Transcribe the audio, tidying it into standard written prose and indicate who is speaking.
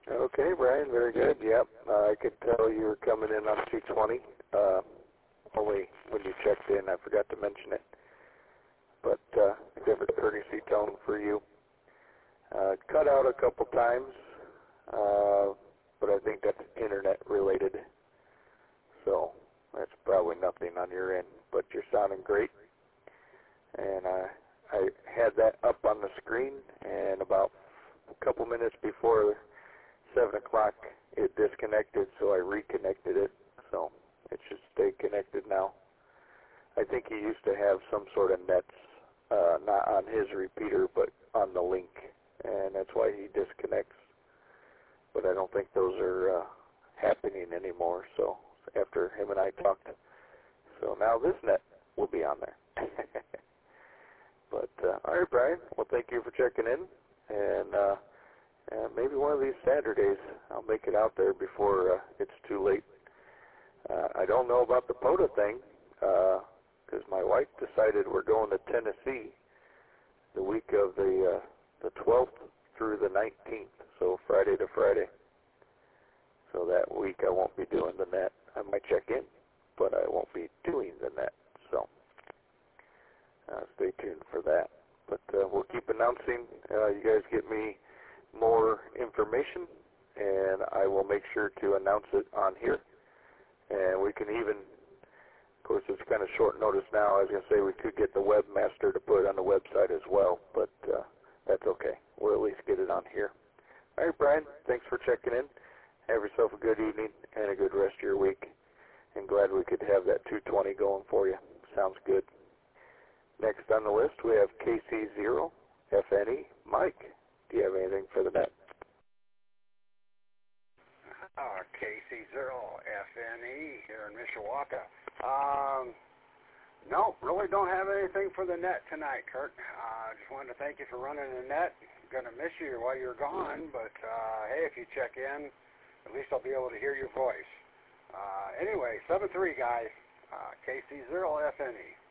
Speaker 1: Okay, Brian, very good. Yep, I could tell you were coming in on 220. Only when you checked in, I forgot to mention it. But I have a courtesy tone for you. Cut out a couple times, but I think that's internet related. So that's probably nothing on your end, but you're sounding great. And I had that up on the screen, and about a couple minutes before 7 o'clock it disconnected, so I reconnected it. So it should stay connected now. I think he used to have some sort of nets, not on his repeater, but on the link, and that's why he disconnects. But I don't think those are happening anymore, so after him and I talked. So now this net will be on there. But, all right, Brian, well, thank you for checking in, and maybe one of these Saturdays I'll make it out there before it's too late. I don't know about the POTA thing, because my wife decided we're going to Tennessee the week of the 12th through the 19th, so Friday to Friday. So that week I won't be doing the net. I might check in, but I won't be doing the net. So stay tuned for that. But we'll keep announcing. You guys get me more information, and I will make sure to announce it on here. And we can even, of course, it's kind of short notice now. I was going to say we could get the webmaster to put it on the website as well, but that's okay. We'll at least get it on here. All right, Brian, thanks for checking in. Have yourself a good evening and a good rest of your week. And glad we could have that 220 going for you. Sounds good. Next on the list, we have KC0FNE. Mike, do you have anything for the net?
Speaker 2: KC0FNE here in Mishawaka. No, really don't have anything for the net tonight, Kurt. Just wanted to thank you for running the net. Going to miss you while you're gone, but hey, if you check in, at least I'll be able to hear your voice. Anyway, 7-3, guys. KC0FNE.